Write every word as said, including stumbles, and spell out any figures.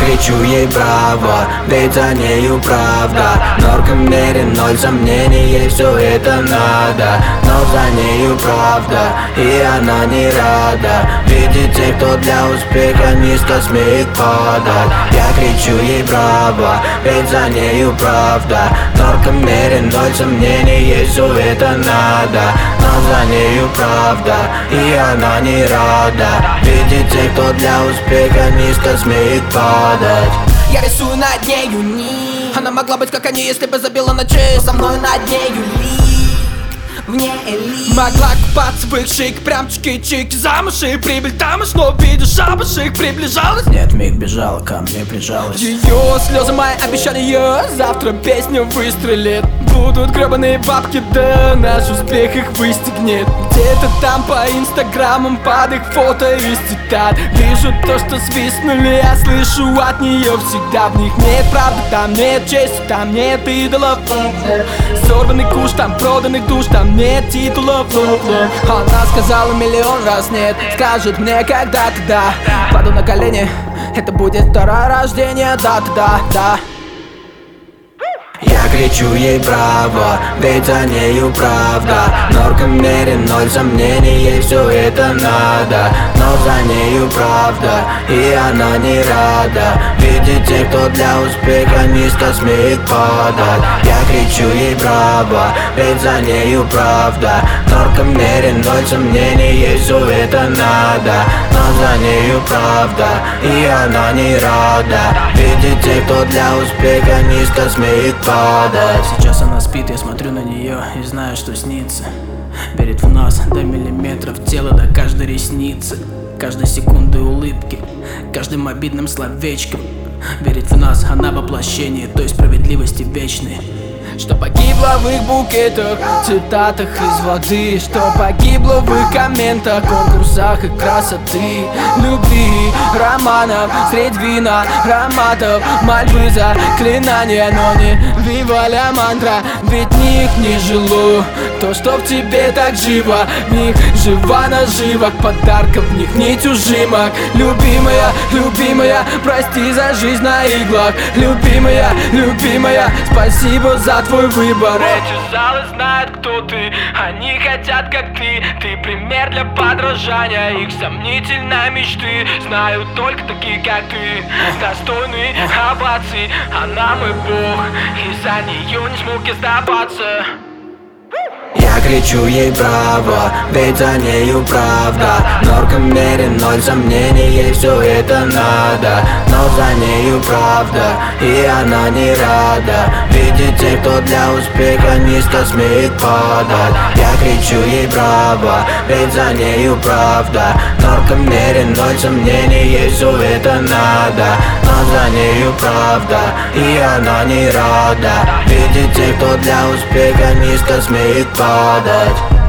кричу ей браво, ведь за нею правда. Норка в мере, ноль сомнений, ей все это надо. Но за нею правда, и она не рада видеть тех, кто для успеха низко смеет падать. Я кричу ей браво, ведь за нею правда. Норка в мере, ноль сомнений, ей все это надо. Но за нею правда, и она не рада видеть тех, кто для успеха низко смеет падать. Я рисую над нею ник. Она могла быть как они, если бы забила ночей со мной над нею лик. Вне элит. Могла купаться в их шик, прям чики-чики, замуж и прибыль там уж, но видишь, шабашик приближалась. Нет, миг бежала, ко мне прижалась. Ее слезы мои обещания, завтра песня выстрелит. Будут гребаные бабки, да наш успех их выстигнет. Где-то там по инстаграмам под их фото из цитат вижу то, что свистнули, я слышу от нее всегда. В них нет правды, там нет чести, там нет идолов. Сорванный куш, там проданных душ, там нет титулов. Она сказала миллион раз нет, скажет мне когда-когда. Паду на колени, это будет второе рождение, да-да-да, да. Я кричу ей браво, ведь за нею правда. Норка в мере, ноль сомнений, ей все это надо. Но за нею правда, и она не рада видеть тех, кто для успеха низко смеет падать. Я кричу ей браво, ведь за нею правда. Норка в мере, ноль сомнений, ей все это надо. Но за нею правда, и она не рада видеть тех, кто для успеха низко смеет падать. Сейчас она спит, я смотрю на нее и знаю, что снится. Верит в нас до миллиметров тела, до каждой ресницы, каждой секунды улыбки, каждым обидным словечком. Верит в нас, она воплощение той справедливости вечной, что погибло в их букетах, цитатах из воды, что погибло в их комментах, конкурсах и красоты, любви, романов, средь вина, ароматов, мольбы, заклинания, но не виваля мантра, ведь в них не жило то, что в тебе так живо. В них жива наживок, подарков в них нить ужимок. Любимая, любимая, прости за жизнь на иглах. Любимая, любимая, спасибо за твой выбор. Эти залы знают, кто ты, они хотят, как ты. Ты пример для подражания их сомнительной мечты. Знают только такие, как ты, достойны оваций. Она мой бог, и за нее не смог я сдаваться. Я кричу ей браво, ведь за нею правда. Норка в мере, ноль сомнений, ей все это надо. Но за нею правда, и она не рада видеть тех, кто для успеха низко смеет падать. Я кричу ей браво, ведь за нею правда. Норка в мере, ноль сомнений, ей все это надо. Но за нею правда, и она не рада видеть тех, кто для успеха низко смеет падать.